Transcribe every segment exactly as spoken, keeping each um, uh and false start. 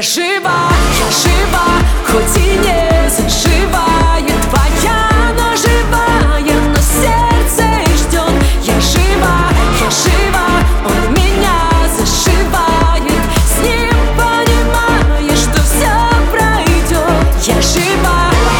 жива, я жива, хоть и не заживает твоя ножевая, но сердце ждет. Я жива, я жива, он меня зашивает. С ним понимаешь, что все пройдет. Я жива.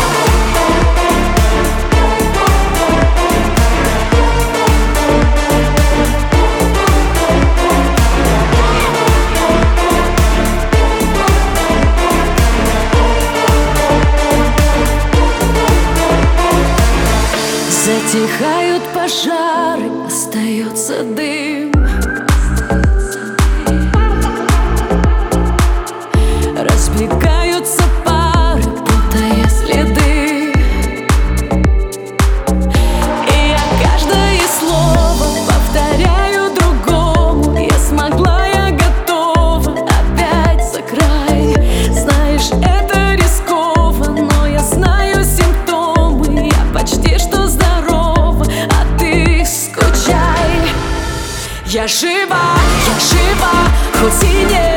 Затихают пожары, остается дым. Разбегаются пары, путая следы. И я каждое слово повторяю другому. Я смогла, я готова опять за край. Знаешь, это рисково, но я знаю симптомы. Я почти что здорова, а ты скучай. Я жива, я жива, хоть и не